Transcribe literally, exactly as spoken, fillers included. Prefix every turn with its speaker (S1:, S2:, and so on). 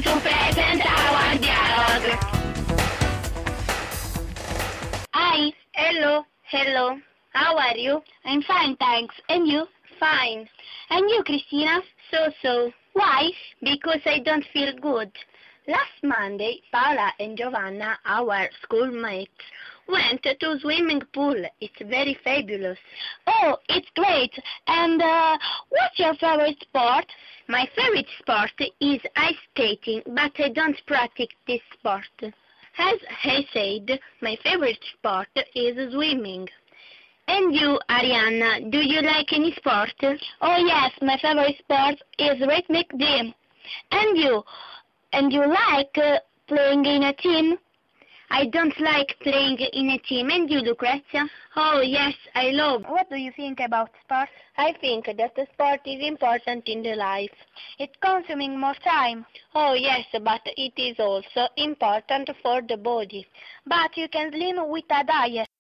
S1: to present our dialogue. Hi. Hello. Hello. How are you? I'm fine, thanks. And you? Fine. And you, Christina? So-so. Why? Because I don't feel good. Last Monday, Paola and Giovanna, our schoolmates, went to swimming pool. It's very fabulous. Oh, it's great. And uh, what's your favorite sport? My favorite sport is ice skating, but I don't practice this sport. As I said, my favorite sport is swimming. And you, Arianna, do you like any sport? Oh yes, my favorite sport is rhythmic gym. And you? And you like uh, playing in a team? I don't like playing in a team. And you, Lucrezia? Oh yes, I love. What do you think about sport? I think that the sport is important in the life. It's consuming more time. Oh yes, but it is also important for the body. But you can slim with a diet.